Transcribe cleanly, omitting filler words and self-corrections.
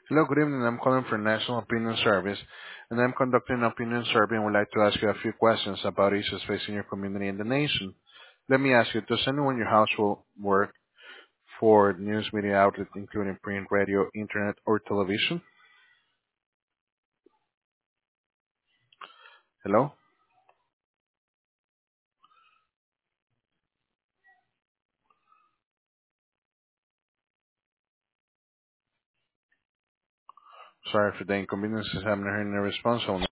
Hello, good evening. I'm calling for National Opinion Service, and I'm conducting an opinion survey and would like to ask you a few questions about issues facing your community and the nation. Let me ask you, does anyone in your household work for news media outlets, including print, radio, internet, or television? Hello? Sorry for the inconvenience. I haven't heard any response.